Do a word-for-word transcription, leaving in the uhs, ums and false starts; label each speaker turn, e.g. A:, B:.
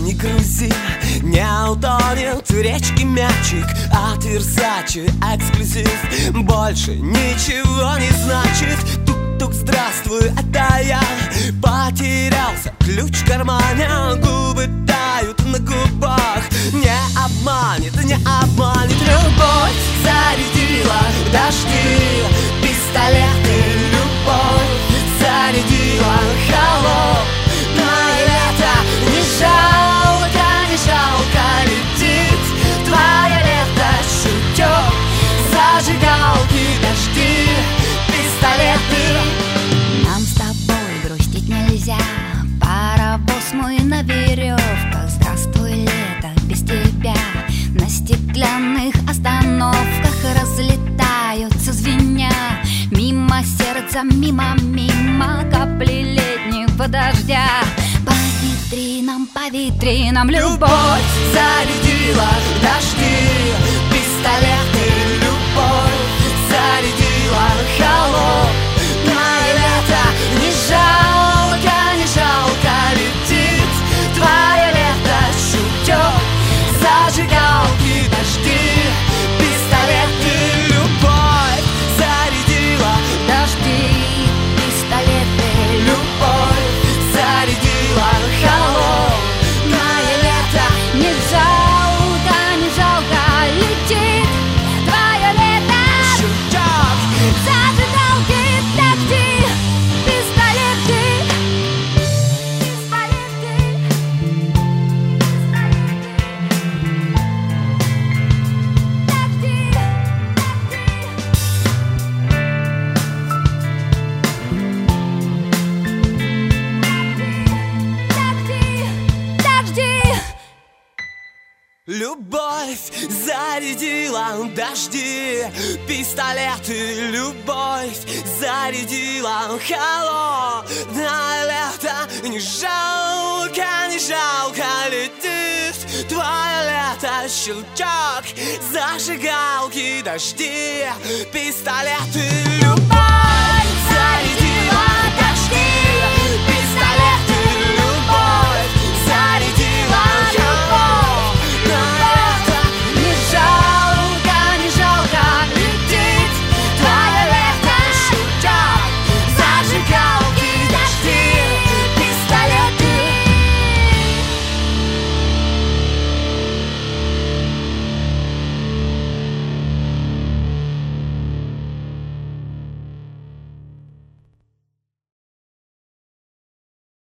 A: не грузи, не утонет в речке мячик от Версачи, эксклюзив больше ничего не значит. Тук-тук, здравствуй, это я. Потерялся ключ в кармане, губы тают на губах. Не обманет, не обманет любовь. Зарядила дожди, пистолеты, любовь. Зарядила холодное лето. Не жалко, не жалко летит твое лето. Шутёк, зажигалки, дожди, пистолеты.
B: Нам с тобой грустить нельзя, паровоз мой на веревках. Здравствуй, лето, без тебя. На стеклянных остановках разлетаются звеня. Мимо сердца, мимо, мимо капли летнего дождя. По витринам, по витринам любовь.
A: Зарядила дожди, пистолеты, любовь. Зарядила холодное лето. Не жалко, не жалко летит твое лето. Шутёк, зажигалки, дожди, пистолеты, любовь. Зарядила
B: Дожди, пистолеты,
A: любовь. Зарядила холодное лето.
B: не жалко, не жалко летит твое лето.
A: Шутёк,
B: Зажигалки, дожди, пистолеты, пистолеты, пистолеты, дожди, дожди.
A: любовь. Зарядила дожди, пистолеты, любовь. Зарядила холодное лето. Не жалко, не жалко летит твое лето. Щелчок, зажигалки, дожди, пистолеты, любовь.